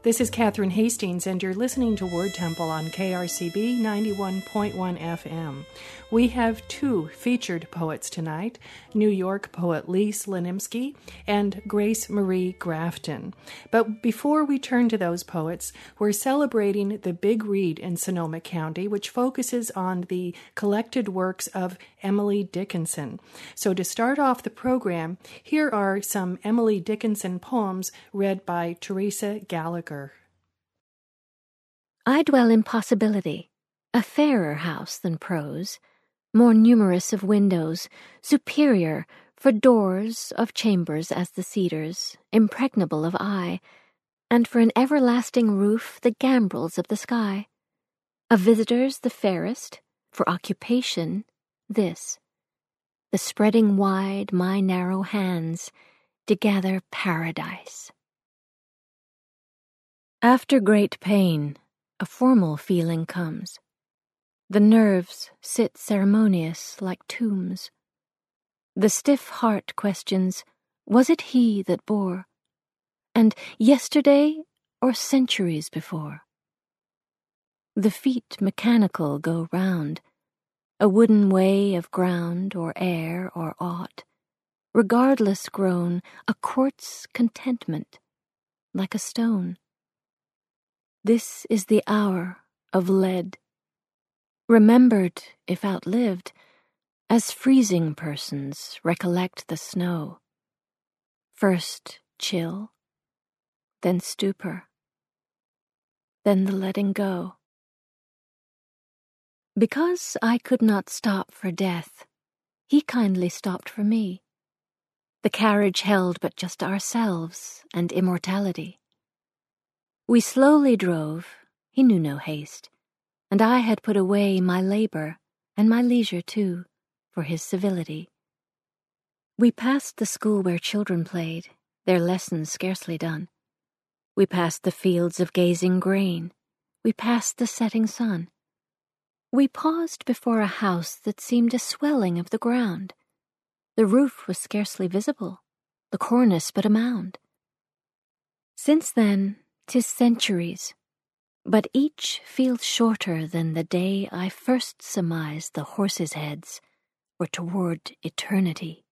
This is Catherine Hastings, and you're listening to Word Temple on KRCB 91.1 FM. We have two featured poets tonight, New York poet Lee Slonimsky and Grace Marie Grafton. But before we turn to those poets, we're celebrating the Big Read in Sonoma County, which focuses on the collected works of Emily Dickinson. So to start off the program, here are some Emily Dickinson poems read by Teresa Gallagher. I dwell in possibility, a fairer house than prose, more numerous of windows, superior for doors of chambers as the cedars, impregnable of eye, and for an everlasting roof the gambrels of the sky. Of visitors the fairest, for occupation this, the spreading wide my narrow hands to gather paradise. After great pain, a formal feeling comes. The nerves sit ceremonious like tombs. The stiff heart questions, was it he that bore? And yesterday or centuries before? The feet mechanical go round, a wooden way of ground or air or aught, regardless grown, a quartz contentment, like a stone. This is the hour of lead, remembered, if outlived, as freezing persons recollect the snow. First chill, then stupor, then the letting go. Because I could not stop for death, he kindly stopped for me. The carriage held but just ourselves and immortality. We slowly drove, he knew no haste, and I had put away my labor, and my leisure too, for his civility. We passed the school where children played, their lessons scarcely done. We passed the fields of gazing grain. We passed the setting sun. We paused before a house that seemed a swelling of the ground. The roof was scarcely visible, the cornice but a mound. Since then, 'tis centuries, but each feels shorter than the day I first surmised the horses' heads were toward eternity.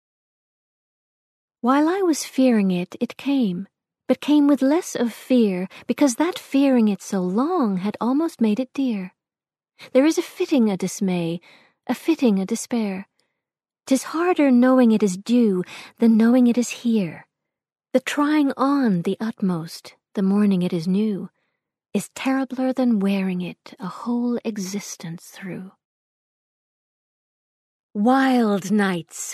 While I was fearing it, it came, but came with less of fear, because that fearing it so long had almost made it dear. There is a fitting a dismay, a fitting a despair. 'Tis harder knowing it is due than knowing it is here. The trying on the utmost, the morning it is new, is terribler than wearing it a whole existence through. Wild nights,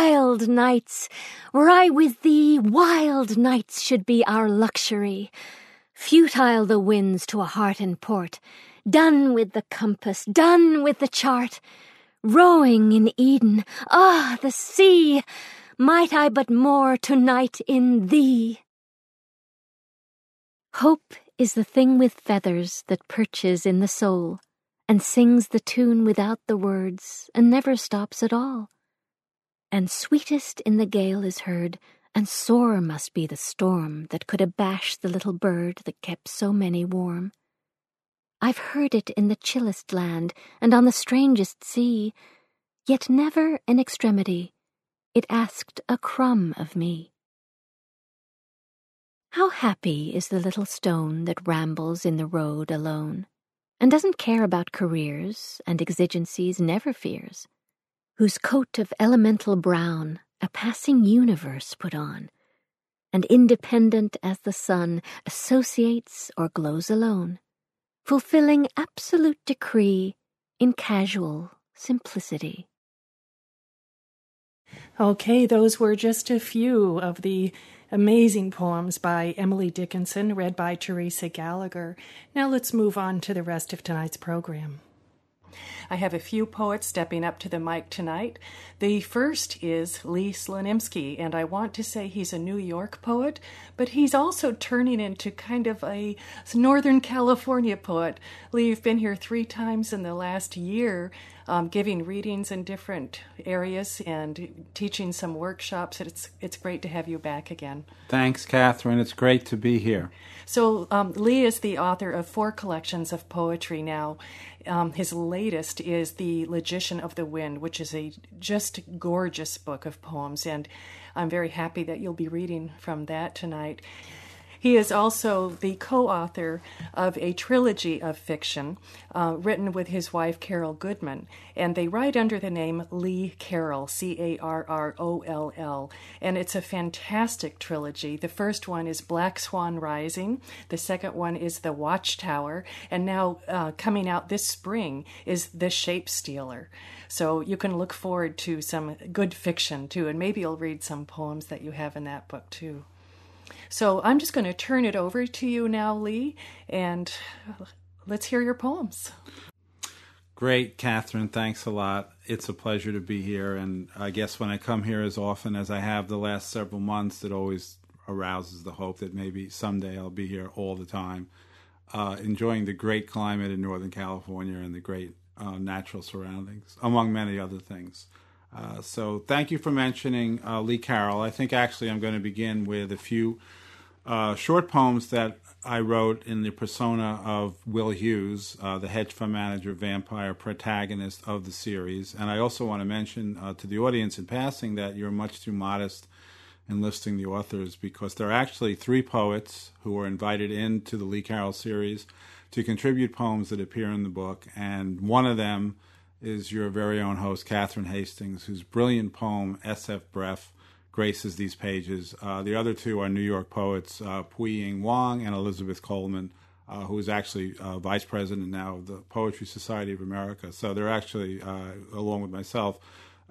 were I with thee, wild nights should be our luxury. Futile the winds to a heart in port, done with the compass, done with the chart. Rowing in Eden, the sea! Might I but moor tonight in thee! Hope is the thing with feathers that perches in the soul, and sings the tune without the words, and never stops at all. And sweetest in the gale is heard, and sore must be the storm that could abash the little bird that kept so many warm. I've heard it in the chillest land, and on the strangest sea, yet never in extremity it asked a crumb of me. How happy is the little stone that rambles in the road alone, and doesn't care about careers and exigencies, never fears, whose coat of elemental brown a passing universe put on, and independent as the sun associates or glows alone, fulfilling absolute decree in casual simplicity. Okay, those were just a few of the amazing poems by Emily Dickinson, read by Teresa Gallagher. Now let's move on to the rest of tonight's program. I have a few poets stepping up to the mic tonight. The first is Lee Slonimsky, and I want to say he's a New York poet, but he's also turning into kind of a Northern California poet. Lee, you've been here 3 times in the last year. giving readings in different areas and teaching some workshops. It's great to have you back again. Thanks, Catherine. It's great to be here. So Lee is the author of 4 collections of poetry now. His latest is The Logician of the Wind, which is a just gorgeous book of poems, and I'm very happy that you'll be reading from that tonight. He is also the co-author of a trilogy of fiction written with his wife, Carol Goodman, and they write under the name Lee Carroll, Carroll, and it's a fantastic trilogy. The first one is Black Swan Rising, the second one is The Watchtower, and now coming out this spring is The Shape Stealer. So you can look forward to some good fiction, too, and maybe you'll read some poems that you have in that book, too. So I'm just going to turn it over to you now, Lee, and let's hear your poems. Great, Catherine. Thanks a lot. It's a pleasure to be here, and I guess when I come here as often as I have the last several months, it always arouses the hope that maybe someday I'll be here all the time, enjoying the great climate in Northern California and the great natural surroundings, among many other things. So thank you for mentioning Lee Carroll. I think actually I'm going to begin with a few short poems that I wrote in the persona of Will Hughes, the hedge fund manager vampire protagonist of the series. And I also want to mention to the audience in passing that you're much too modest in listing the authors, because there are actually 3 poets who were invited into the Lee Carroll series to contribute poems that appear in the book, and one of them is your very own host, Catherine Hastings, whose brilliant poem, S.F. Breath, graces these pages. The other 2 are New York poets, Pui-Ying Wang and Elizabeth Coleman, who is actually vice president now of the Poetry Society of America. So they're actually, along with myself,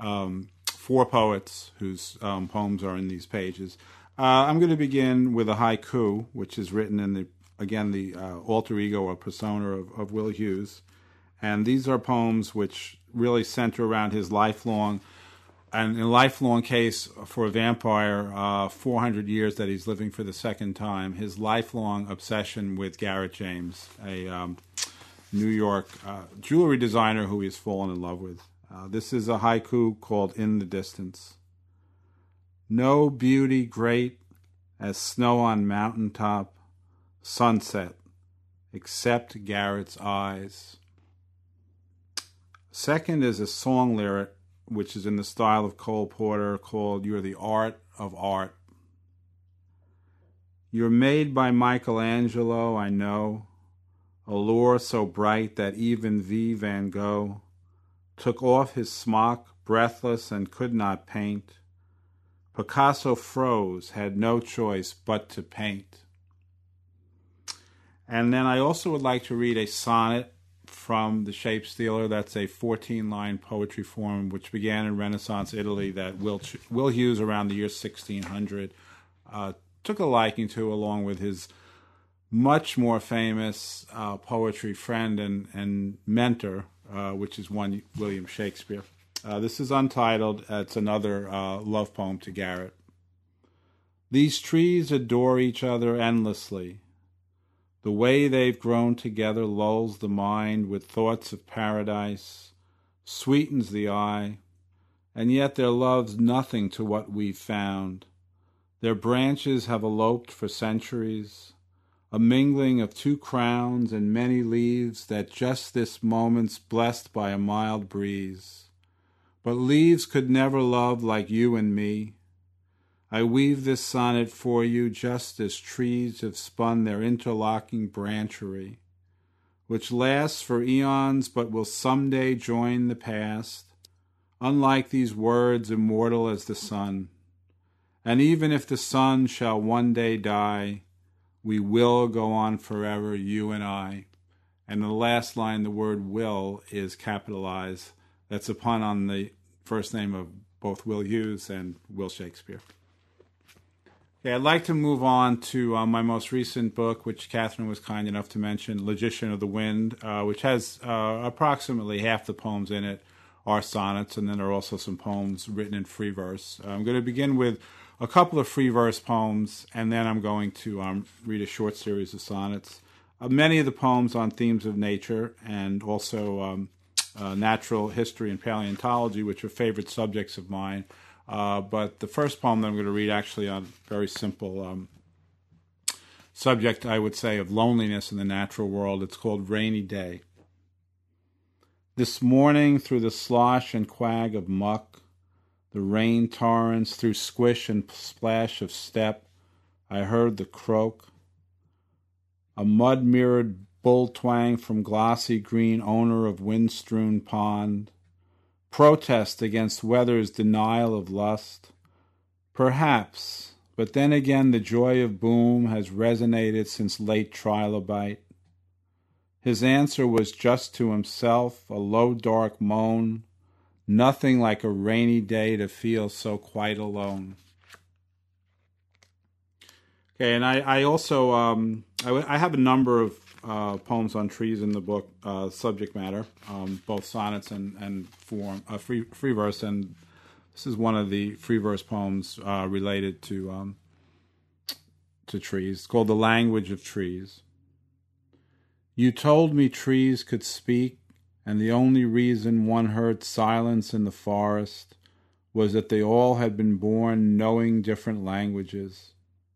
4 poets whose poems are in these pages. I'm going to begin with a haiku, which is written in the alter ego or persona of Will Hughes. And these are poems which really center around his lifelong, and in a lifelong case for a vampire, 400 years that he's living for the second time, his lifelong obsession with Garrett James, a New York jewelry designer who he's fallen in love with. This is a haiku called In the Distance. No beauty great as snow on mountaintop, sunset, except Garrett's eyes. Second is a song lyric, which is in the style of Cole Porter, called You're the Art of Art. You're made by Michelangelo, I know, a lure so bright that even V. Van Gogh took off his smock, breathless, and could not paint. Picasso froze, had no choice but to paint. And then I also would like to read a sonnet from The Shape Stealer. That's a 14-line poetry form which began in Renaissance Italy that Will Hughes, around the year 1600, took a liking to, along with his much more famous poetry friend and mentor, which is one William Shakespeare. This is untitled. It's another love poem to Garrett. These trees adore each other endlessly. The way they've grown together lulls the mind with thoughts of paradise, sweetens the eye, and yet their love's nothing to what we've found. Their branches have eloped for centuries, a mingling of 2 crowns and many leaves that just this moment's blessed by a mild breeze. But leaves could never love like you and me. I weave this sonnet for you just as trees have spun their interlocking branchery, which lasts for eons but will someday join the past, unlike these words immortal as the sun. And even if the sun shall one day die, we will go on forever, you and I. And in the last line, the word will is capitalized. That's a pun on the first name of both Will Hughes and Will Shakespeare. Okay, I'd like to move on to my most recent book, which Catherine was kind enough to mention, Logician of the Wind, which has approximately half the poems in it are sonnets, and then there are also some poems written in free verse. I'm going to begin with a couple of free verse poems, and then I'm going to read a short series of sonnets. Many of the poems on themes of nature, and also natural history and paleontology, which are favorite subjects of mine. But the first poem that I'm going to read actually on a very simple subject, I would say, of loneliness in the natural world. It's called Rainy Day. This morning, through the slosh and quag of muck, the rain torrents, through squish and splash of step, I heard the croak. A mud-mirrored bull twang from glossy green owner of wind-strewn pond. Protest against weather's denial of lust. Perhaps, but then again the joy of boom has resonated since late trilobite. His answer was just to himself, a low dark moan, nothing like a rainy day to feel so quite alone. Okay, and I also, I have a number of poems on trees in the book, subject matter, both sonnets and form, free verse, and this is one of the free verse poems related to trees. It's called The Language of Trees. You told me trees could speak, and the only reason one heard silence in the forest was that they all had been born knowing different languages.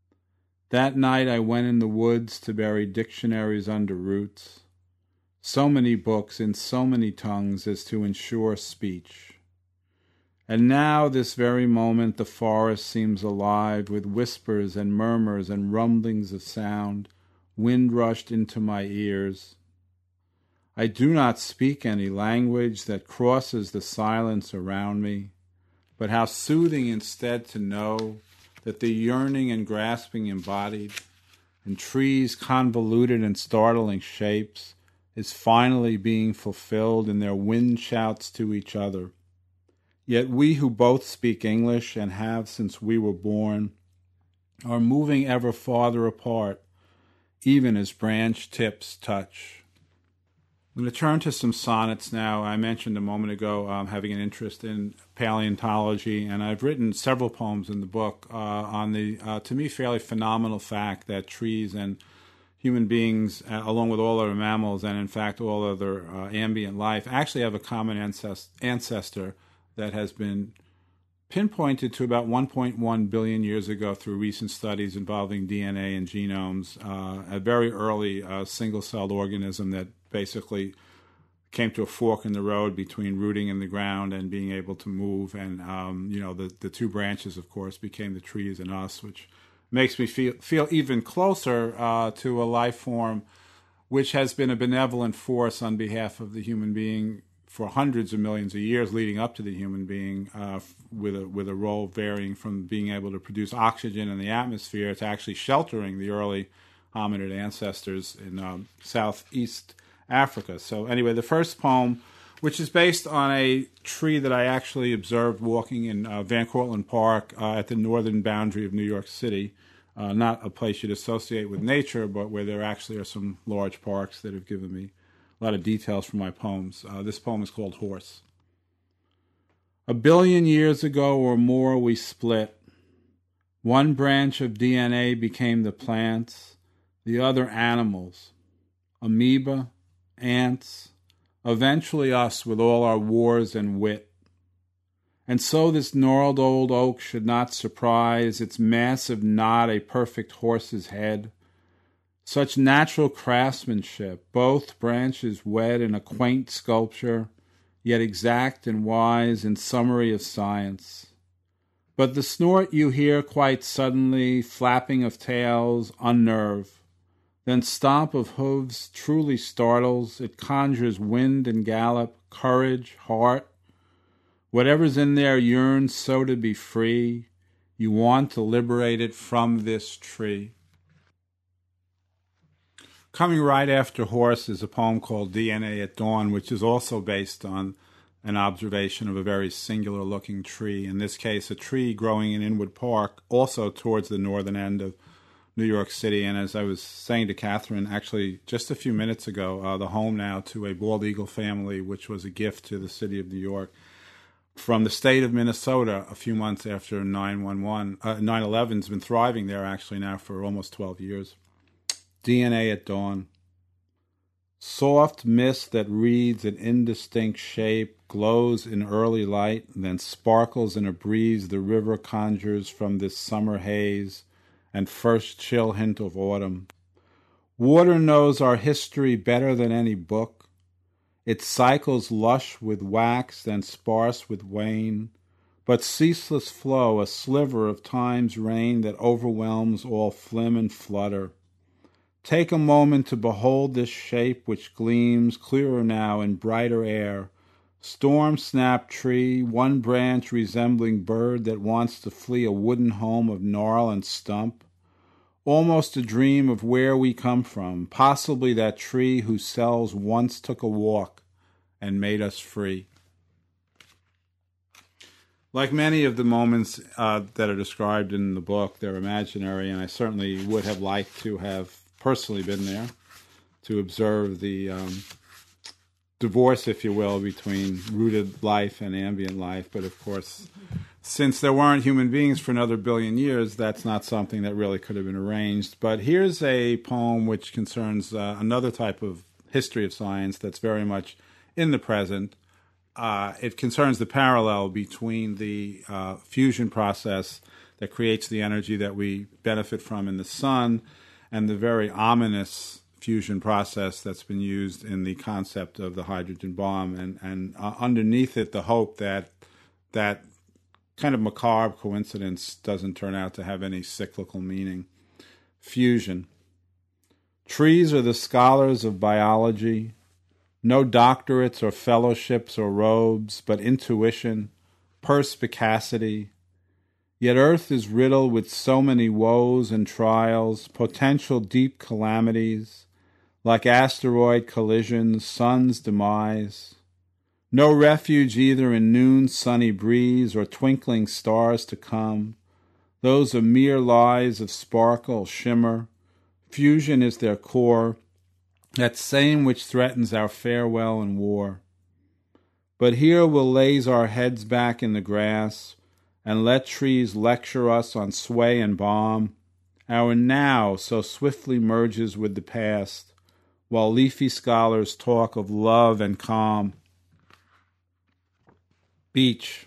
That night I went in the woods to bury dictionaries under roots, so many books in so many tongues as to ensure speech. And now, this very moment, the forest seems alive with whispers and murmurs and rumblings of sound, wind rushed into my ears. I do not speak any language that crosses the silence around me, but how soothing instead to know that the yearning and grasping embodied in trees' convoluted and startling shapes is finally being fulfilled in their wind shouts to each other. Yet we who both speak English and have since we were born are moving ever farther apart, even as branch tips touch. I'm going to turn to some sonnets now. I mentioned a moment ago having an interest in paleontology, and I've written several poems in the book on the, to me, fairly phenomenal fact that trees and human beings, along with all other mammals and, in fact, all other ambient life, actually have a common ancestor that has been pinpointed to about 1.1 billion years ago through recent studies involving DNA and genomes, a very early single-celled organism that basically came to a fork in the road between rooting in the ground and being able to move. And, the two branches, of course, became the trees and us, which makes me feel even closer to a life form which has been a benevolent force on behalf of the human being for hundreds of millions of years leading up to the human being, with a role varying from being able to produce oxygen in the atmosphere to actually sheltering the early hominid ancestors in Southeast Africa. So anyway, the first poem, which is based on a tree that I actually observed walking in Van Cortlandt Park at the northern boundary of New York City, not a place you'd associate with nature, but where there actually are some large parks that have given me a lot of details from my poems. This poem is called Horse. 1 billion years ago or more we split. One branch of DNA became the plants, the other animals, amoeba, ants, eventually us with all our wars and wit. And so this gnarled old oak should not surprise, its massive knot a perfect horse's head. Such natural craftsmanship, both branches wed in a quaint sculpture, yet exact and wise in summary of science. But the snort you hear quite suddenly, flapping of tails, unnerve. Then stomp of hooves truly startles, it conjures wind and gallop, courage, heart. Whatever's in there yearns so to be free, you want to liberate it from this tree. Coming right after Horse is a poem called DNA at Dawn, which is also based on an observation of a very singular-looking tree. In this case, a tree growing in Inwood Park, also towards the northern end of New York City. And as I was saying to Catherine, actually just a few minutes ago, the home now to a bald eagle family, which was a gift to the city of New York from the state of Minnesota a few months after 9/11's been thriving there actually now for almost 12 years. DNA at Dawn. Soft mist that reads an indistinct shape, glows in early light, then sparkles in a breeze the river conjures from this summer haze and first chill hint of autumn. Water knows our history better than any book. It cycles lush with wax and sparse with wane, but ceaseless flow, a sliver of time's rain that overwhelms all flim and flutter. Take a moment to behold this shape which gleams clearer now in brighter air. Storm-snapped tree, one branch resembling bird that wants to flee a wooden home of gnarl and stump. Almost a dream of where we come from, possibly that tree whose cells once took a walk and made us free. Like many of the moments that are described in the book, they're imaginary, and I certainly would have liked to have personally been there to observe the divorce, if you will, between rooted life and ambient life. But of course, since there weren't human beings for another billion years, that's not something that really could have been arranged. But here's a poem which concerns another type of history of science that's very much in the present. It concerns the parallel between the fusion process that creates the energy that we benefit from in the sun and the very ominous fusion process that's been used in the concept of the hydrogen bomb, and underneath it, the hope that that kind of macabre coincidence doesn't turn out to have any cyclical meaning. Fusion. Trees are the scholars of biology. No doctorates or fellowships or robes, but intuition, perspicacity. Yet earth is riddled with so many woes and trials, potential deep calamities, like asteroid collisions, sun's demise. No refuge either in noon's sunny breeze or twinkling stars to come. Those are mere lies of sparkle, shimmer. Fusion is their core, that same which threatens our farewell and war. But here we'll laze our heads back in the grass, and let trees lecture us on sway and balm. Our now so swiftly merges with the past, while leafy scholars talk of love and calm. Beach.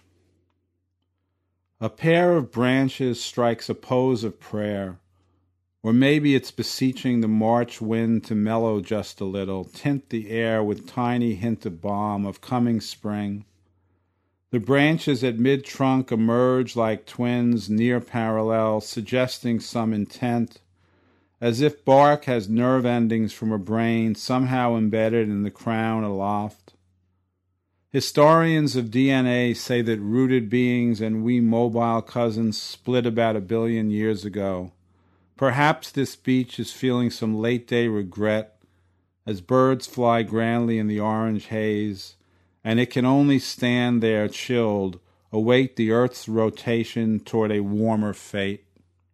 A pair of branches strikes a pose of prayer, or maybe it's beseeching the March wind to mellow just a little, tint the air with tiny hint of balm, of coming spring. The branches at mid-trunk emerge like twins, near parallel, suggesting some intent, as if bark has nerve endings from a brain somehow embedded in the crown aloft. Historians of DNA say that rooted beings and we mobile cousins split about 1 billion years ago. Perhaps this beach is feeling some late-day regret as birds fly grandly in the orange haze, and it can only stand there chilled, await the Earth's rotation toward a warmer fate.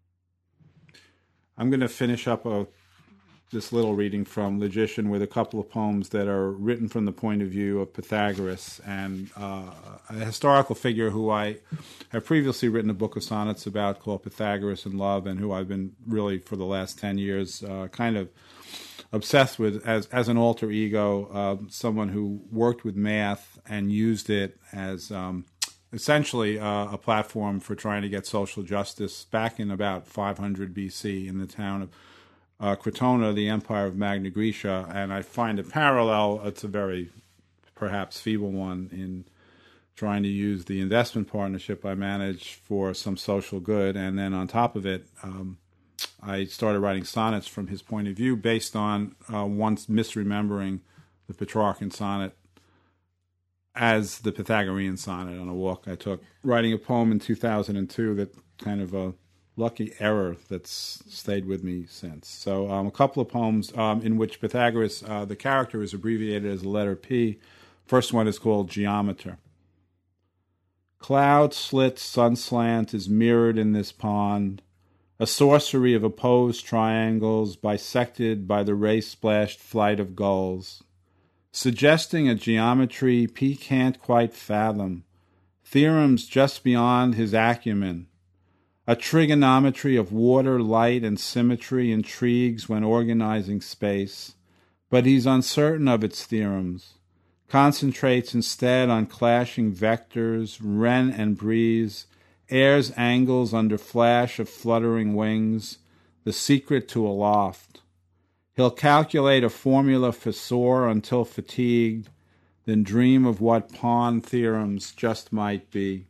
I'm going to finish up this little reading from Logician with a couple of poems that are written from the point of view of Pythagoras, and a historical figure who I have previously written a book of sonnets about called Pythagoras in Love, and who I've been really for the last 10 years kind of obsessed with as an alter ego, someone who worked with math and used it as essentially a platform for trying to get social justice back in about 500 BC in the town of Crotona, the Empire of Magna Graecia. And I find a parallel, it's a very perhaps feeble one, in trying to use the investment partnership I manage for some social good. And then on top of it, I started writing sonnets from his point of view based on once misremembering the Petrarchan sonnet as the Pythagorean sonnet on a walk I took, writing a poem in 2002 that kind of a lucky error that's stayed with me since. So a couple of poems in which Pythagoras, the character is abbreviated as the letter P. First one is called Geometer. Cloud slit sun slant is mirrored in this pond, a sorcery of opposed triangles bisected by the ray-splashed flight of gulls, suggesting a geometry P can't quite fathom, theorems just beyond his acumen. A trigonometry of water, light, and symmetry intrigues when organizing space, but he's uncertain of its theorems, concentrates instead on clashing vectors, wren and breeze, air's angles under flash of fluttering wings, the secret to aloft. He'll calculate a formula for soar until fatigued, then dream of what pawn theorems just might be.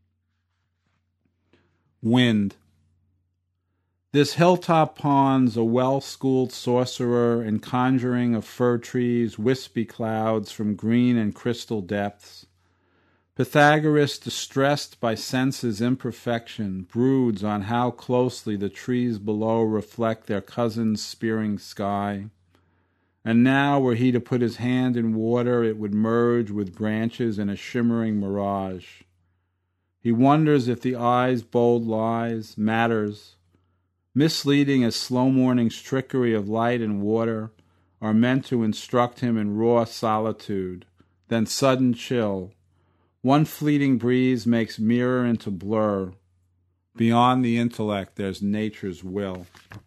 Wind. This hilltop pawn's a well-schooled sorcerer in conjuring of fir trees, wispy clouds from green and crystal depths. Pythagoras, distressed by sense's imperfection, broods on how closely the trees below reflect their cousin's spearing sky. And now, were he to put his hand in water, it would merge with branches in a shimmering mirage. He wonders if the eye's bold lies, matters, misleading as slow morning's trickery of light and water, are meant to instruct him in raw solitude, then sudden chill. One fleeting breeze makes mirror into blur. Beyond the intellect, there's nature's will.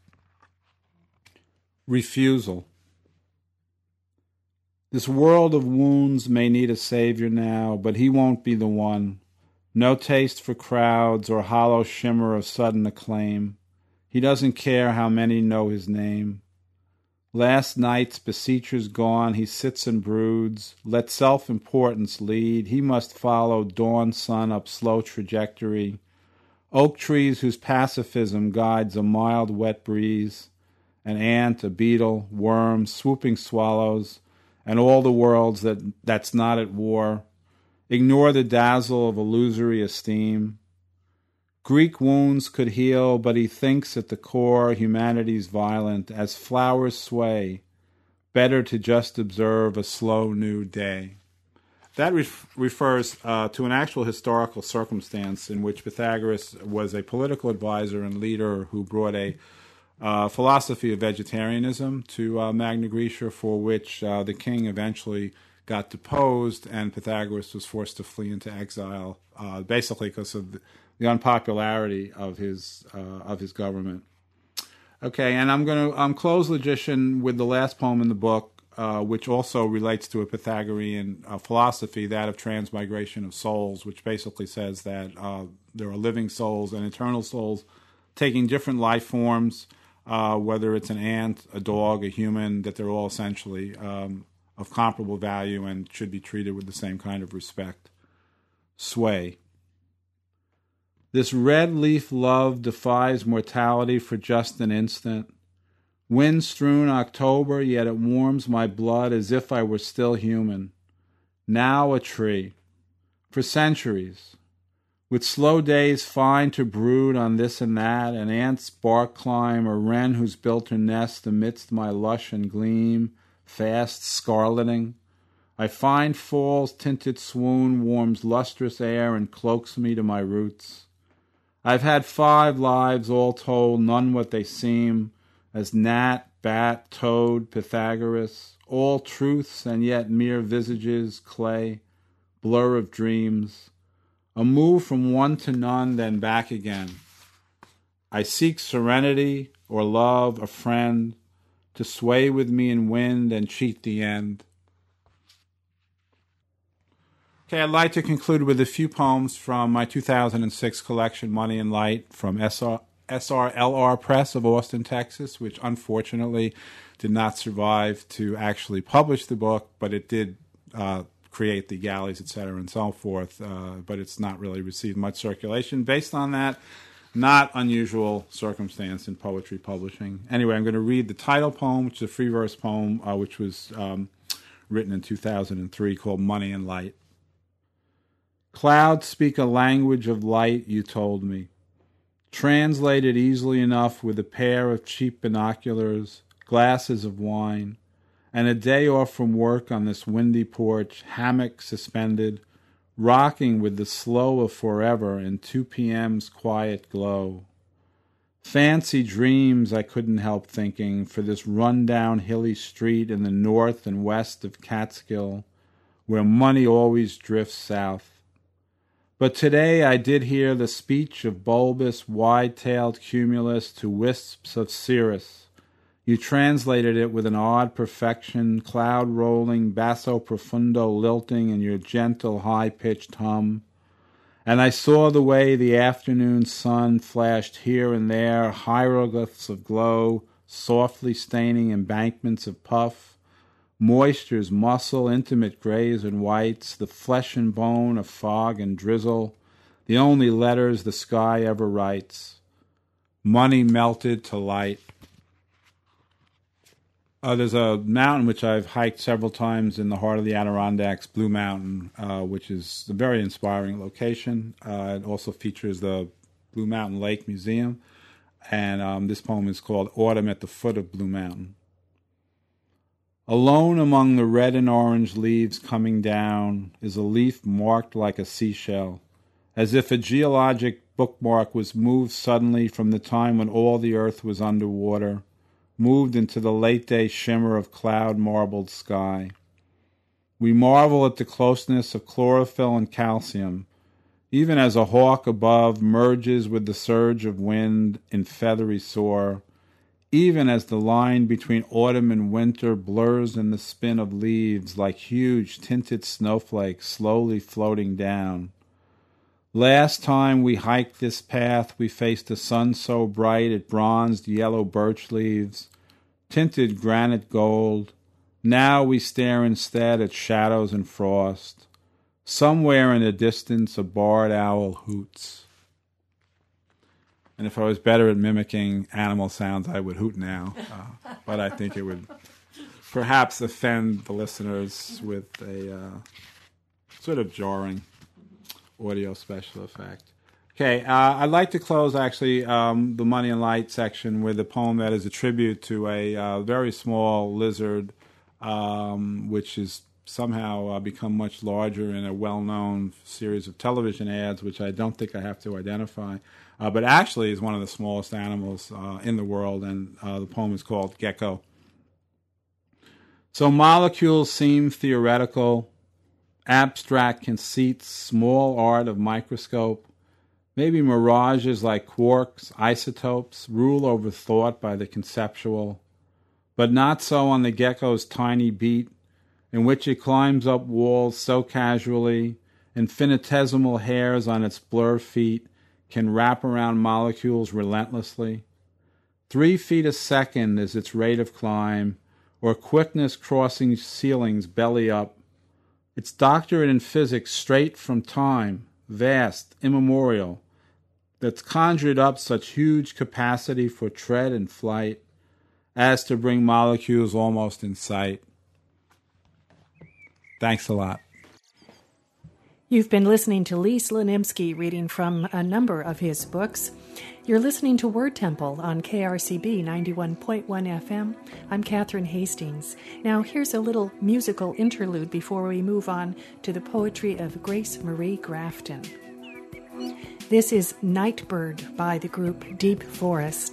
Refusal. This world of wounds may need a savior now, but he won't be the one. No taste for crowds or hollow shimmer of sudden acclaim. He doesn't care how many know his name. Last night's beseechers gone, he sits and broods. Let self-importance lead. He must follow dawn sun up slow trajectory. Oak trees whose pacifism guides a mild wet breeze. An ant, a beetle, worms, swooping swallows, and all the worlds that's not at war. Ignore the dazzle of illusory esteem. Greek wounds could heal, but he thinks at the core humanity's violent. As flowers sway, better to just observe a slow new day. That refers to an actual historical circumstance in which Pythagoras was a political advisor and leader who brought a philosophy of vegetarianism to Magna Graecia, for which the king eventually got deposed, and Pythagoras was forced to flee into exile, basically because of the unpopularity of his government. Okay, and I'm going to close Logician with the last poem in the book, which also relates to a Pythagorean philosophy, that of transmigration of souls, which basically says that there are living souls and eternal souls taking different life forms, whether it's an ant, a dog, a human, that they're all essentially of comparable value and should be treated with the same kind of respect. Sway. This red leaf love defies mortality for just an instant. Wind-strewn October, yet it warms my blood as if I were still human. Now a tree. For centuries. With slow days fine to brood on this and that, an ant's bark climb, a wren who's built her nest amidst my lush and gleam, fast scarleting. I find fall's tinted swoon warms lustrous air and cloaks me to my roots. I've had 5 lives all told, none what they seem, as gnat, bat, toad, Pythagoras, all truths and yet mere visages, clay, blur of dreams. A move from one to none, then back again. I seek serenity or love, a friend, to sway with me in wind and cheat the end. Okay, I'd like to conclude with a few poems from my 2006 collection, Money and Light, from SRLR Press of Austin, Texas, which unfortunately did not survive to actually publish the book, but it did create the galleys, etc., and so forth, but it's not really received much circulation. Based on that, not unusual circumstance in poetry publishing. Anyway, I'm going to read the title poem, which is a free verse poem, which was written in 2003, called Money and Light. Clouds speak a language of light, you told me. Translated easily enough with a pair of cheap binoculars, glasses of wine, and a day off from work on this windy porch, hammock suspended, rocking with the slow of forever in 2 p.m.'s quiet glow. Fancy dreams, I couldn't help thinking, for this run-down hilly street in the north and west of Catskill, where money always drifts south. But today I did hear the speech of bulbous, wide-tailed cumulus to wisps of cirrus, You translated it with an odd perfection, cloud-rolling, basso profundo lilting in your gentle, high-pitched hum. And I saw the way the afternoon sun flashed here and there, hieroglyphs of glow, softly staining embankments of puff, moistures, muscle, intimate grays and whites, the flesh and bone of fog and drizzle, the only letters the sky ever writes. Money melted to light. There's a mountain which I've hiked several times in the heart of the Adirondacks, Blue Mountain, which is a very inspiring location. It also features the Blue Mountain Lake Museum, and this poem is called Autumn at the Foot of Blue Mountain. Alone among the red and orange leaves coming down is a leaf marked like a seashell, as if a geologic bookmark was moved suddenly from the time when all the earth was underwater, moved into the late-day shimmer of cloud-marbled sky. We marvel at the closeness of chlorophyll and calcium, even as a hawk above merges with the surge of wind in feathery soar, even as the line between autumn and winter blurs in the spin of leaves like huge tinted snowflakes slowly floating down. Last time we hiked this path, we faced a sun so bright it bronzed yellow birch leaves, tinted granite gold. Now we stare instead at shadows and frost. Somewhere in the distance a barred owl hoots. And if I was better at mimicking animal sounds, I would hoot now. But I think it would perhaps offend the listeners with a sort of jarring audio special effect. Okay, I'd like to close, actually, the Money and Light section with a poem that is a tribute to a very small lizard, which has somehow become much larger in a well-known series of television ads, which I don't think I have to identify, but actually is one of the smallest animals in the world, and the poem is called Gecko. So molecules seem theoretical, abstract conceits, small art of microscope. Maybe mirages like quarks, isotopes, rule over thought by the conceptual, but not so on the gecko's tiny beat, in which it climbs up walls so casually, infinitesimal hairs on its blur feet can wrap around molecules relentlessly. 3 feet a second is its rate of climb, or quickness crossing ceilings belly up. Its doctorate in physics straight from time, vast, immemorial, that's conjured up such huge capacity for tread and flight as to bring molecules almost in sight. Thanks a lot. You've been listening to Lee Slanimsky reading from a number of his books. You're listening to Word Temple on KRCB 91.1 FM. I'm Catherine Hastings. Now here's a little musical interlude before we move on to the poetry of Grace Marie Grafton. This is Nightbird by the group Deep Forest.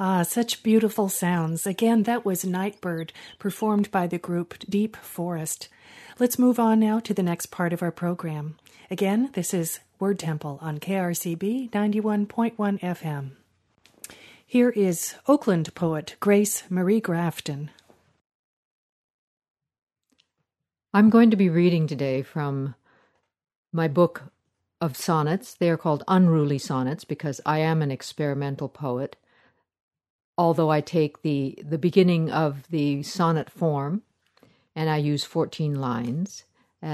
Ah, such beautiful sounds. Again, that was Nightbird, performed by the group Deep Forest. Let's move on now to the next part of our program. Again, this is Word Temple on KRCB 91.1 FM. Here is Oakland poet Grace Marie Grafton. I'm going to be reading today from my book of sonnets. They are called Unruly Sonnets because I am an experimental poet. Although I take the beginning of the sonnet form and I use 14 lines.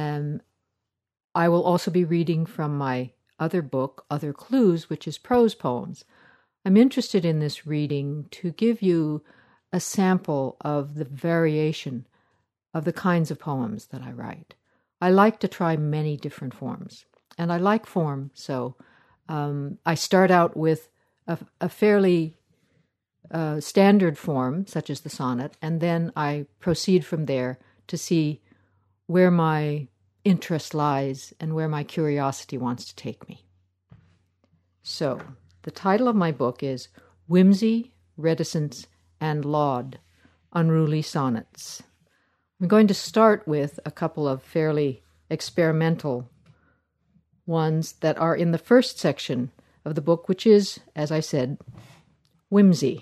I will also be reading from my other book, Other Clues, which is prose poems. I'm interested in this reading to give you a sample of the variation of the kinds of poems that I write. I like to try many different forms, and I like form, so I start out with a fairly standard form, such as the sonnet, and then I proceed from there to see where my interest lies and where my curiosity wants to take me. So, the title of my book is Whimsy, Reticence, and Laud, Unruly Sonnets. I'm going to start with a couple of fairly experimental ones that are in the first section of the book, which is, as I said, whimsy.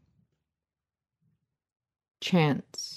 Chance.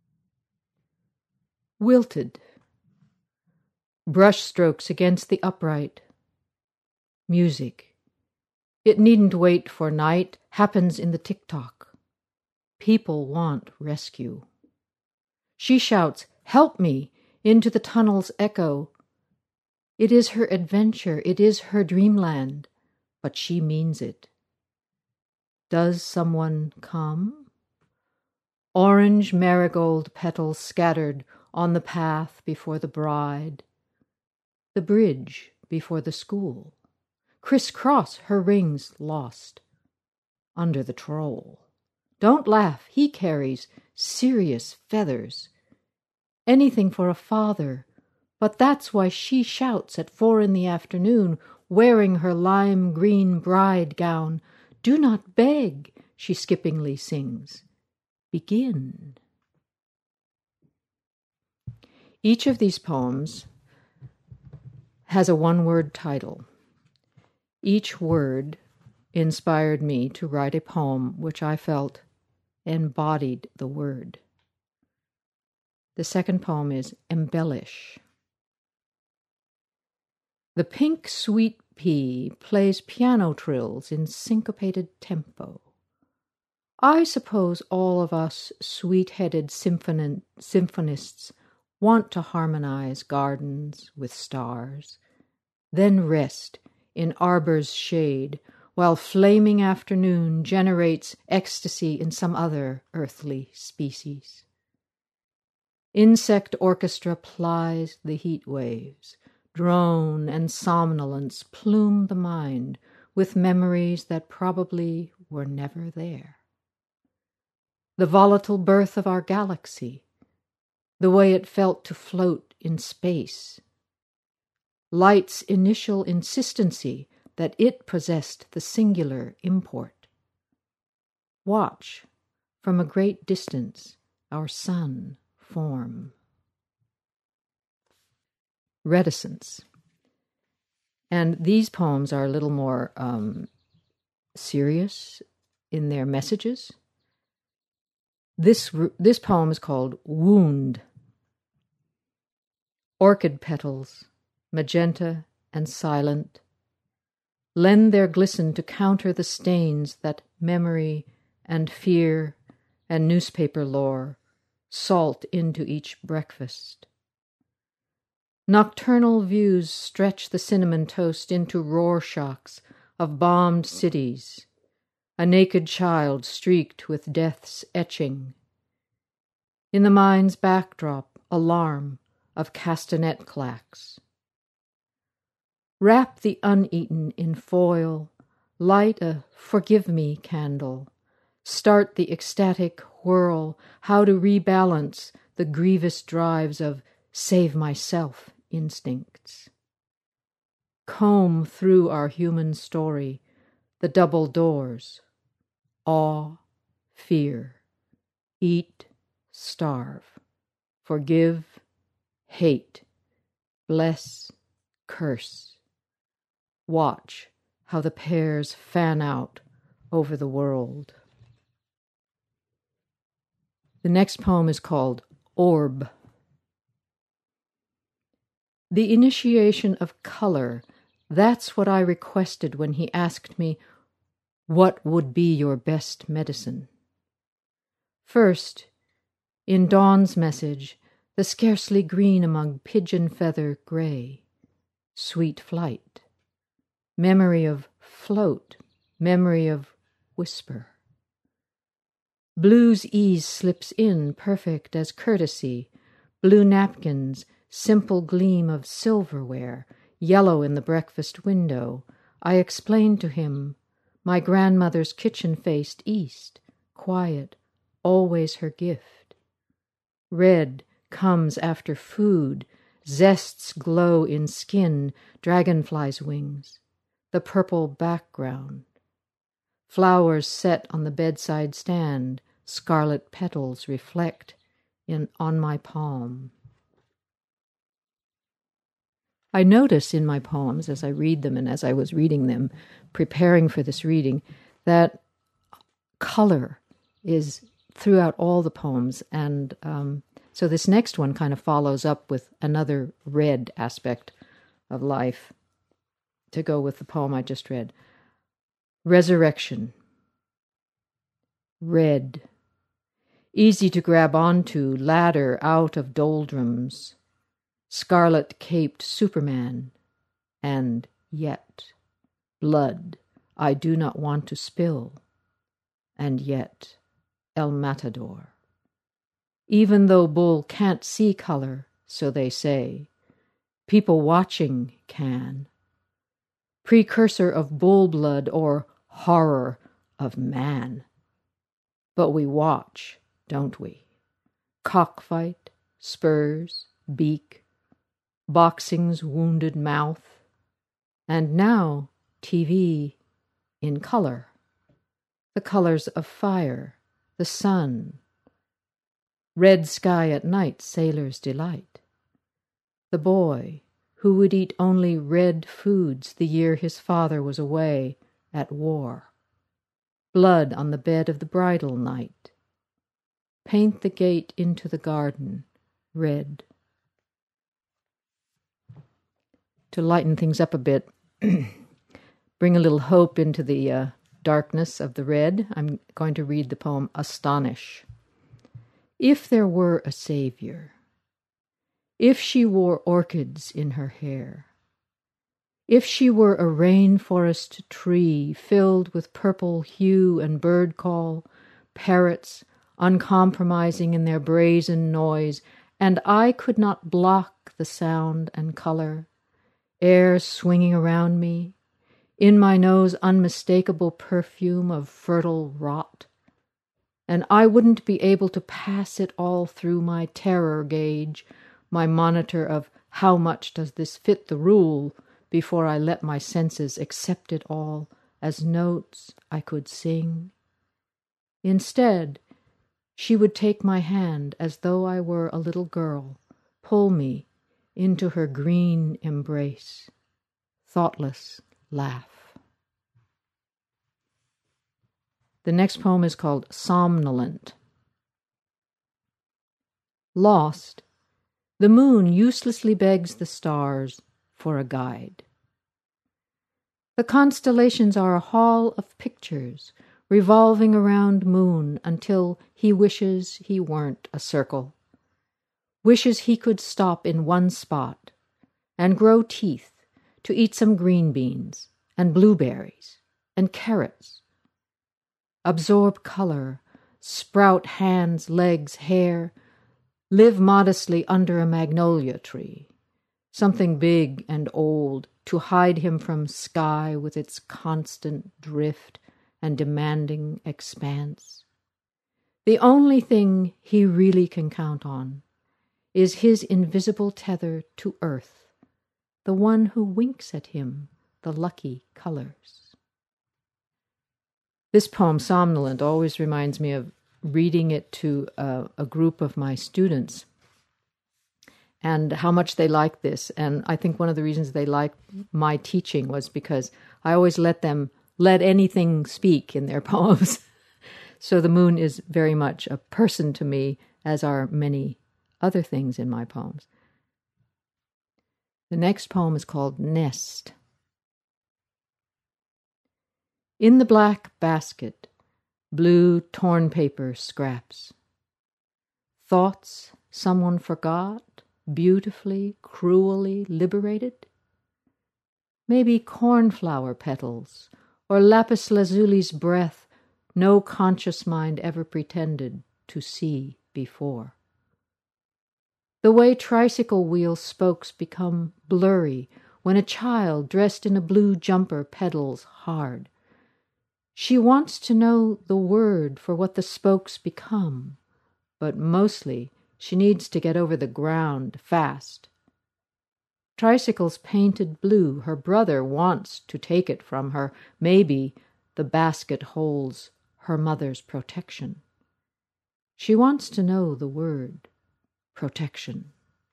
Wilted. Brushstrokes against the upright. Music. It needn't wait for night, happens in the tick-tock. People want rescue. She shouts, "Help me!" into the tunnel's echo. It is her adventure, it is her dreamland, but she means it. Does someone come? Orange marigold petals scattered on the path before the bride, the bridge before the school. Criss-cross her rings lost under the troll. Don't laugh, he carries serious feathers. Anything for a father, but that's why she shouts at 4 p.m, wearing her lime green bride gown. Do not beg, she skippingly sings. Begin. Each of these poems has a one-word title. Each word inspired me to write a poem which I felt embodied the word. The second poem is Embellish. The pink sweet pea plays piano trills in syncopated tempo. I suppose all of us sweet-headed symphonists want to harmonize gardens with stars, then rest in arbor's shade while flaming afternoon generates ecstasy in some other earthly species. Insect orchestra plies the heat waves. Drone and somnolence plume the mind with memories that probably were never there. The volatile birth of our galaxy, the way it felt to float in space. Light's initial insistency that it possessed the singular import. Watch, from a great distance, our sun form. Reticence. And these poems are a little more serious in their messages. This poem is called Wound. Orchid petals, magenta and silent, lend their glisten to counter the stains that memory and fear and newspaper lore salt into each breakfast. Nocturnal views stretch the cinnamon toast into Rorschachs of bombed cities, a naked child streaked with death's etching. In the mind's backdrop, alarm of castanet clacks. Wrap the uneaten in foil, light a forgive-me candle, start the ecstatic whirl, how to rebalance the grievous drives of save myself instincts. Comb through our human story, the double doors, awe, fear, eat, starve, forgive, hate, bless, curse. Watch how the pears fan out over the world. The next poem is called Orb. The initiation of color, that's what I requested when he asked me, what would be your best medicine? First, in dawn's message, the scarcely green among pigeon feather gray, sweet flight, memory of float, memory of whisper. Blue's ease slips in, perfect as courtesy, blue napkins, simple gleam of silverware, yellow in the breakfast window. I explained to him, my grandmother's kitchen faced east, quiet, always her gift. Red comes after food, zests glow in skin, dragonflies' wings, the purple background. Flowers set on the bedside stand, scarlet petals reflect on my palm. I notice in my poems, as I read them and as I was reading them, preparing for this reading, that color is throughout all the poems. And so this next one kind of follows up with another red aspect of life to go with the poem I just read. Resurrection. Red. Easy to grab onto, ladder out of doldrums. Scarlet-caped Superman. And yet, blood I do not want to spill. And yet, El Matador. Even though bull can't see color, so they say, people watching can. Precursor of bull blood or horror of man. But we watch, don't we? Cockfight, spurs, beak, boxing's wounded mouth, and now TV in color. The colors of fire, the sun, red sky at night, sailor's delight. The boy who would eat only red foods the year his father was away at war. Blood on the bed of the bridal night. Paint the gate into the garden red. To lighten things up a bit, bring a little hope into the darkness of the red, I'm going to read the poem Astonish. If there were a savior, if she wore orchids in her hair, if she were a rainforest tree filled with purple hue and bird call, parrots uncompromising in their brazen noise, and I could not block the sound and color, air swinging around me, in my nose unmistakable perfume of fertile rot, and I wouldn't be able to pass it all through my terror gauge, my monitor of how much does this fit the rule, before I let my senses accept it all as notes I could sing. Instead, she would take my hand as though I were a little girl, pull me into her green embrace, thoughtless laugh. The next poem is called Somnolent. Lost, the moon uselessly begs the stars for a guide. The constellations are a hall of pictures, revolving around moon until he wishes he weren't a circle, wishes he could stop in one spot and grow teeth to eat some green beans and blueberries and carrots, absorb color, sprout hands, legs, hair, live modestly under a magnolia tree, something big and old to hide him from sky with its constant drift and demanding expanse. The only thing he really can count on is his invisible tether to earth, the one who winks at him the lucky colors. This poem, Somnolent, always reminds me of reading it to a group of my students and how much they like this. And I think one of the reasons they liked my teaching was because I always let them let anything speak in their poems. So the moon is very much a person to me, as are many other things in my poems. The next poem is called Nest. In the black basket, blue torn paper scraps. Thoughts someone forgot, beautifully, cruelly liberated? Maybe cornflower petals, or lapis lazuli's breath no conscious mind ever pretended to see before. The way tricycle wheel spokes become blurry when a child dressed in a blue jumper pedals hard. She wants to know the word for what the spokes become, but mostly she needs to get over the ground fast. Tricycle's painted blue. Her brother wants to take it from her. Maybe the basket holds her mother's protection. She wants to know the word protection.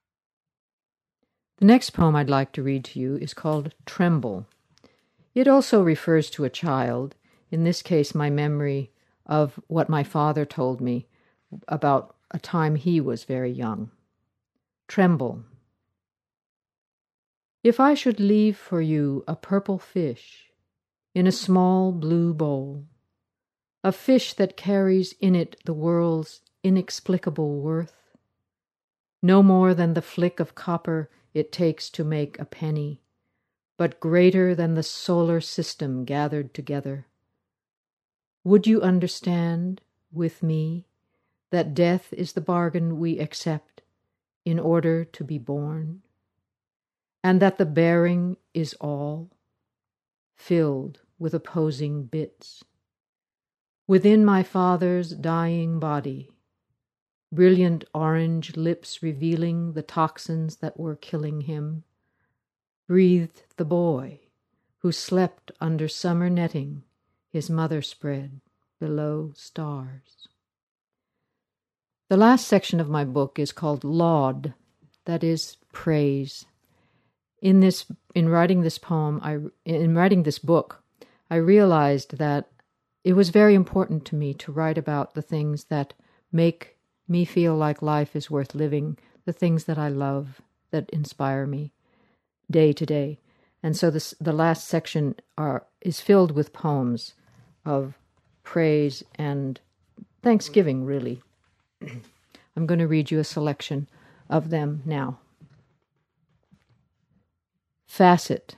The next poem I'd like to read to you is called Tremble. It also refers to a child, in this case my memory of what my father told me about a time he was very young. Tremble. If I should leave for you a purple fish in a small blue bowl, a fish that carries in it the world's inexplicable worth, no more than the flick of copper it takes to make a penny, but greater than the solar system gathered together, would you understand, with me, that death is the bargain we accept in order to be born, and that the bearing is all, filled with opposing bits? Within my father's dying body, brilliant orange lips revealing the toxins that were killing him, breathed the boy who slept under summer netting his mother spread below stars. The last section of my book is called Laud, that is, praise. In writing this book, I realized that it was very important to me to write about the things that make me feel like life is worth living, the things that I love, that inspire me day to day. And so the last section is filled with poems of praise and thanksgiving, really. I'm going to read you a selection of them now. Facet.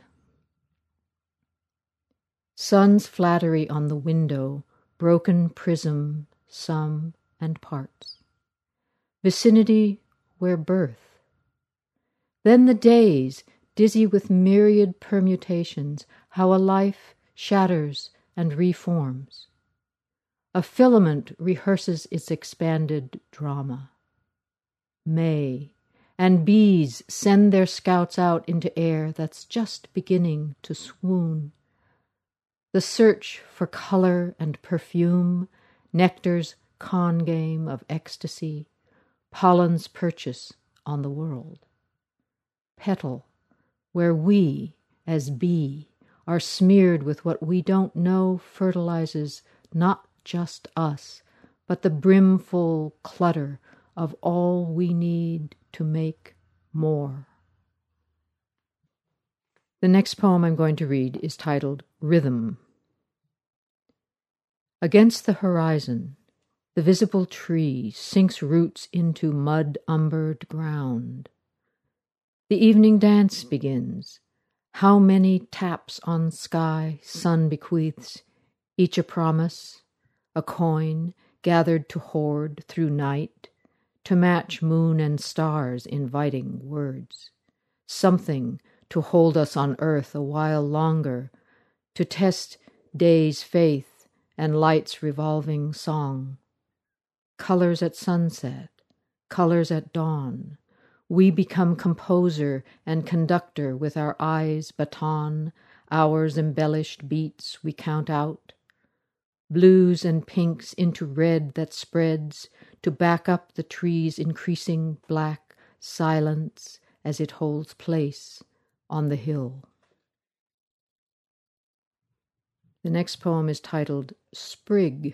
Sun's flattery on the window, broken prism, sum and parts. Vicinity where birth. Then the days, dizzy with myriad permutations, how a life shatters and reforms. A filament rehearses its expanded drama. May, and bees send their scouts out into air that's just beginning to swoon. The search for color and perfume, nectar's con game of ecstasy, pollen's purchase on the world. Petal, where we, as bee, are smeared with what we don't know fertilizes not just us, but the brimful clutter of all we need to make more. The next poem I'm going to read is titled Rhythm. Against the horizon, the visible tree sinks roots into mud-umbered ground. The evening dance begins. How many taps on sky sun bequeaths, each a promise, a coin gathered to hoard through night, to match moon and stars' inviting words. Something to hold us on earth a while longer, to test day's faith and light's revolving song. Colors at sunset, colors at dawn. We become composer and conductor with our eyes' baton, hours' embellished beats we count out. blues and pinks into red that spreads to back up the trees' increasing black silence as it holds place on the hill. The next poem is titled Sprig.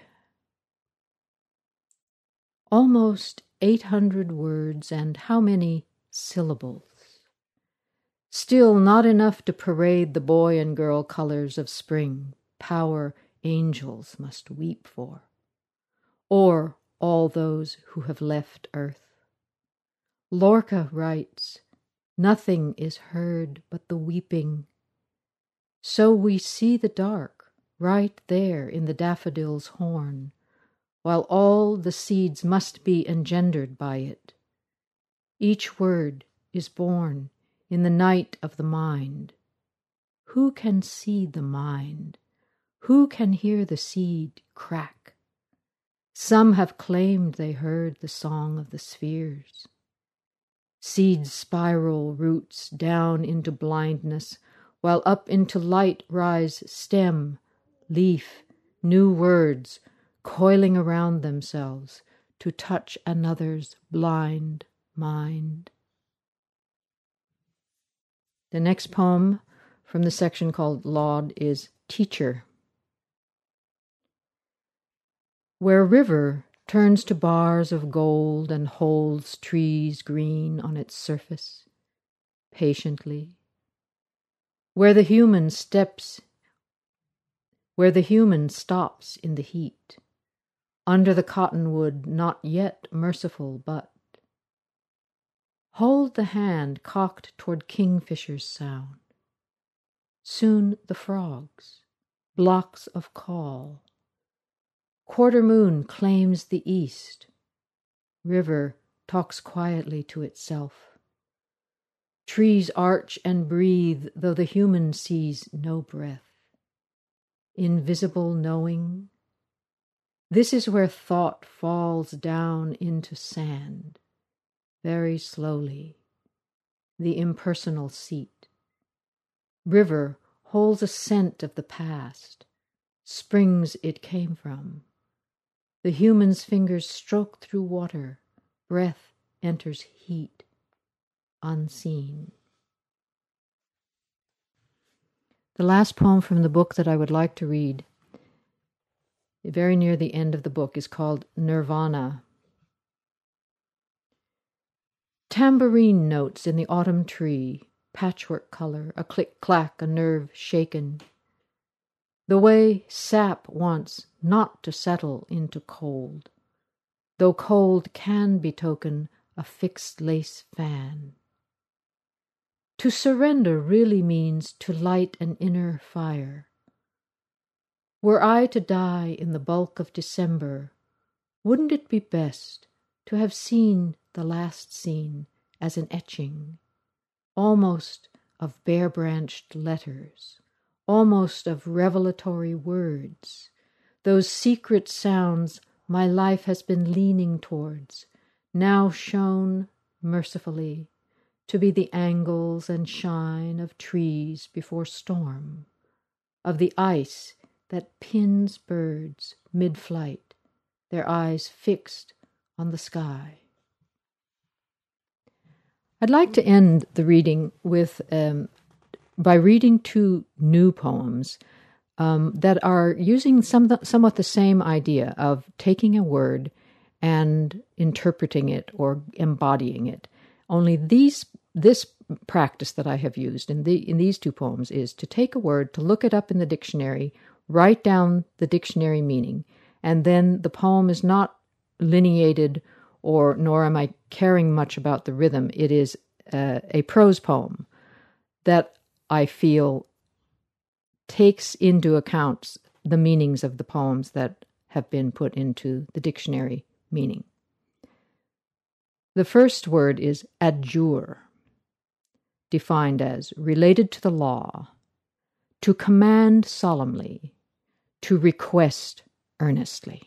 Almost 800 words, and how many syllables? Still not enough to parade the boy and girl colors of spring, power angels must weep for, or all those who have left earth. Lorca writes, nothing is heard but the weeping. So we see the dark right there in the daffodil's horn, while all the seeds must be engendered by it. Each word is born in the night of the mind. Who can see the mind? Who can hear the seed crack? Some have claimed they heard the song of the spheres. Seeds spiral roots down into blindness, while up into light rise stem, leaf, new words, coiling around themselves to touch another's blind mind. The next poem from the section called Laud is Teacher. Where river turns to bars of gold and holds trees green on its surface, patiently. Where the human stops in the heat, under the cottonwood not yet merciful but. Hold the hand cocked toward kingfisher's sound. Soon the frogs, blocks of call. Quarter moon claims the east. River talks quietly to itself. Trees arch and breathe, though the human sees no breath. Invisible knowing. This is where thought falls down into sand, very slowly, the impersonal seat. River holds a scent of the past, springs it came from. The human's fingers stroke through water, breath enters heat, unseen. The last poem from the book that I would like to read, very near the end of the book, is called Nirvana. Tambourine notes in the autumn tree, patchwork color, a click-clack, a nerve shaken. The way sap wants not to settle into cold, though cold can betoken a fixed lace fan. To surrender really means to light an inner fire. Were I to die in the bulk of December, wouldn't it be best to have seen the last scene as an etching, almost of bare-branched letters, almost of revelatory words, those secret sounds my life has been leaning towards, now shown mercifully to be the angles and shine of trees before storm, of the ice that pins birds mid-flight, their eyes fixed on the sky. I'd like to end the reading with by reading two new poems that are using somewhat the same idea of taking a word and interpreting it or embodying it. Only this practice that I have used in these two poems is to take a word, to look it up in the dictionary, write down the dictionary meaning, and then the poem is not lineated, nor am I caring much about the rhythm. It is a prose poem that I feel takes into account the meanings of the poems that have been put into the dictionary meaning. The first word is adjure, defined as related to the law, to command solemnly, to request earnestly.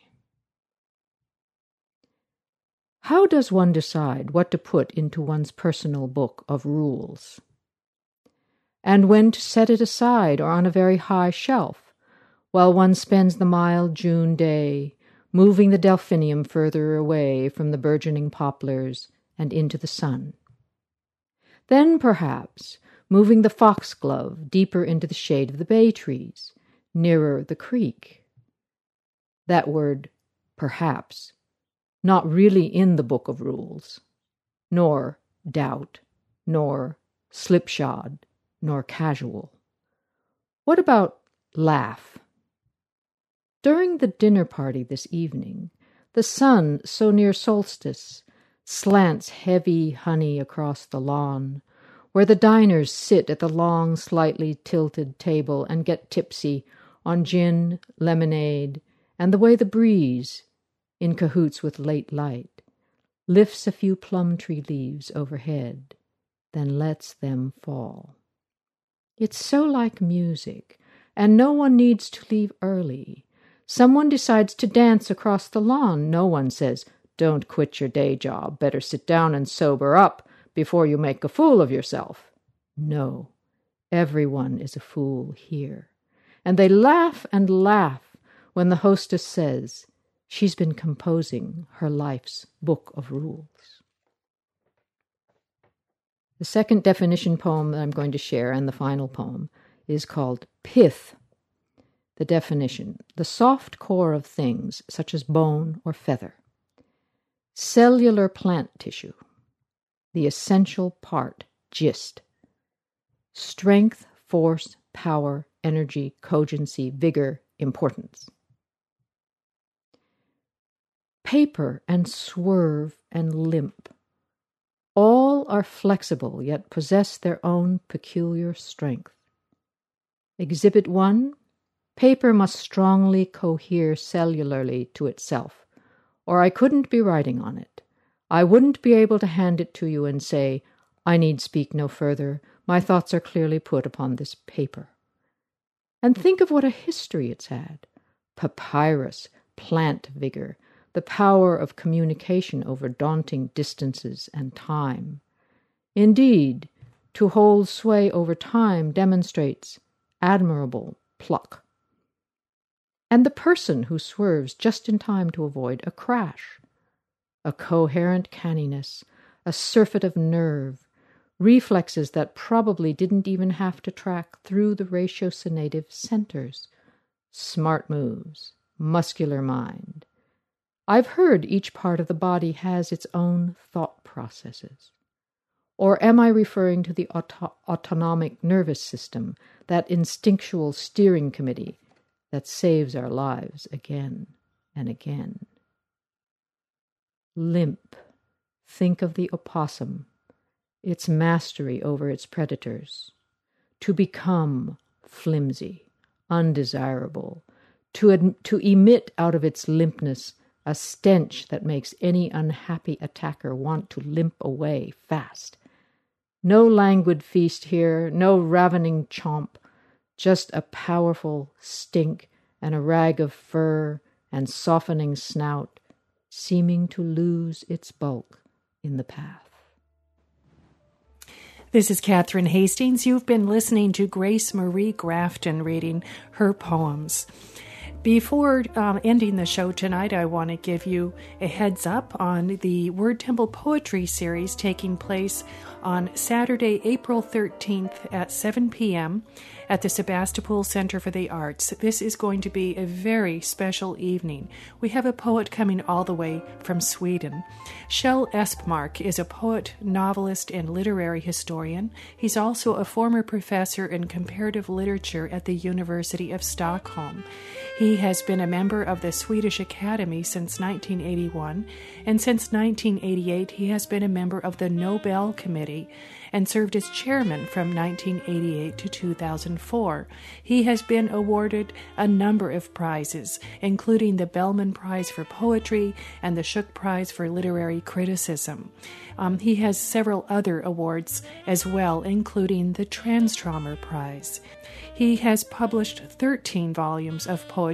How does one decide what to put into one's personal book of rules? And when to set it aside or on a very high shelf, while one spends the mild June day moving the delphinium further away from the burgeoning poplars and into the sun. Then, perhaps, moving the foxglove deeper into the shade of the bay trees, nearer the creek. That word, perhaps, not really in the book of rules, nor doubt, nor slipshod, nor casual. What about laugh? During the dinner party this evening, the sun, so near solstice, slants heavy honey across the lawn, where the diners sit at the long, slightly tilted table and get tipsy on gin, lemonade, and the way the breeze, in cahoots with late light, lifts a few plum tree leaves overhead, then lets them fall. It's so like music, and no one needs to leave early. Someone decides to dance across the lawn. No one says, "Don't quit your day job. Better sit down and sober up before you make a fool of yourself." No, everyone is a fool here. And they laugh and laugh when the hostess says she's been composing her life's book of rules. The second definition poem that I'm going to share, and the final poem, is called Pith. The definition: the soft core of things, such as bone or feather. Cellular plant tissue. The essential part, gist. Strength, force, power, energy, cogency, vigor, importance. Paper and swerve and limp. All are flexible, yet possess their own peculiar strength. Exhibit 1. Paper must strongly cohere cellularly to itself, or I couldn't be writing on it. I wouldn't be able to hand it to you and say, "I need speak no further. My thoughts are clearly put upon this paper." And think of what a history it's had. Papyrus, plant vigor, the power of communication over daunting distances and time. Indeed, to hold sway over time demonstrates admirable pluck. And the person who swerves just in time to avoid a crash. A coherent canniness, a surfeit of nerve, reflexes that probably didn't even have to track through the ratiocinative centers. Smart moves, muscular mind. I've heard each part of the body has its own thought processes. Or am I referring to the autonomic nervous system, that instinctual steering committee that saves our lives again and again? Limp. Think of the opossum, its mastery over its predators. To become flimsy, undesirable, to emit out of its limpness a stench that makes any unhappy attacker want to limp away fast. No languid feast here, no ravening chomp, just a powerful stink and a rag of fur and softening snout, seeming to lose its bulk in the path. This is Catherine Hastings. You've been listening to Grace Marie Grafton reading her poems. Before ending the show tonight, I want to give you a heads up on the Word Temple Poetry Series taking place on Saturday, April 13th at 7 p.m. at the Sebastopol Center for the Arts. This is going to be a very special evening. We have a poet coming all the way from Sweden. Kjell Espemark is a poet, novelist, and literary historian. He's also a former professor in comparative literature at the University of Stockholm. He has been a member of the Swedish Academy since 1981, and since 1988 he has been a member of the Nobel Committee and served as chairman from 1988 to 2004. He has been awarded a number of prizes, including the Bellman Prize for Poetry and the Schuck Prize for Literary Criticism. He has several other awards as well, including the Tranströmer Prize. He has published 13 volumes of poetry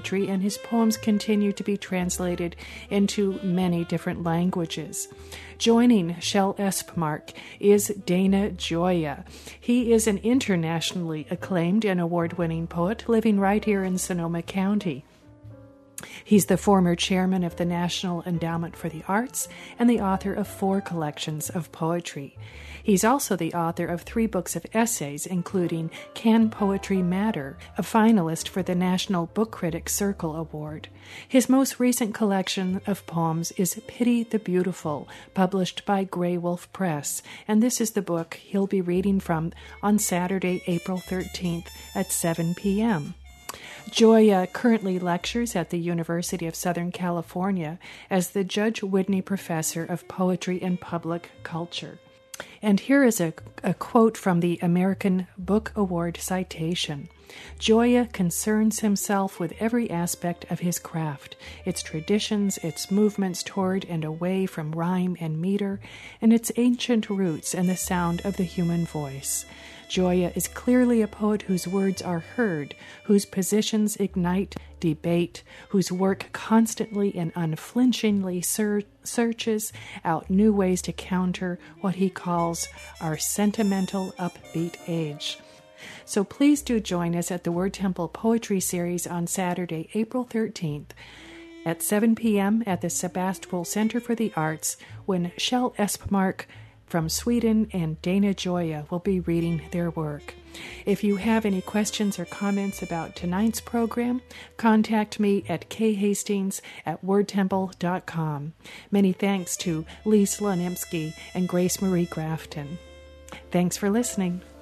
poetry, and his poems continue to be translated into many different languages. Joining Shel Espemark is Dana Gioia. He is an internationally acclaimed and award-winning poet living right here in Sonoma County. He's the former chairman of the National Endowment for the Arts and the author of 4 collections of poetry. He's also the author of 3 books of essays, including Can Poetry Matter?, a finalist for the National Book Critics Circle Award. His most recent collection of poems is Pity the Beautiful, published by Grey Wolf Press, and this is the book he'll be reading from on Saturday, April 13th at 7 p.m. Gioia currently lectures at the University of Southern California as the Judge Whitney Professor of Poetry and Public Culture. And here is a quote from the American Book Award citation. Gioia concerns himself with every aspect of his craft, its traditions, its movements toward and away from rhyme and meter, and its ancient roots and the sound of the human voice. Gioia is clearly a poet whose words are heard, whose positions ignite debate, whose work constantly and unflinchingly searches out new ways to counter what he calls our sentimental, upbeat age. So please do join us at the Word Temple Poetry Series on Saturday, April 13th at 7 p.m. at the Sebastopol Center for the Arts when Shel Espemark from Sweden and Dana Gioia will be reading their work. If you have any questions or comments about tonight's program, contact me at khastings@wordtemple.com. Many thanks to Lise Laniemski and Grace Marie Grafton. Thanks for listening.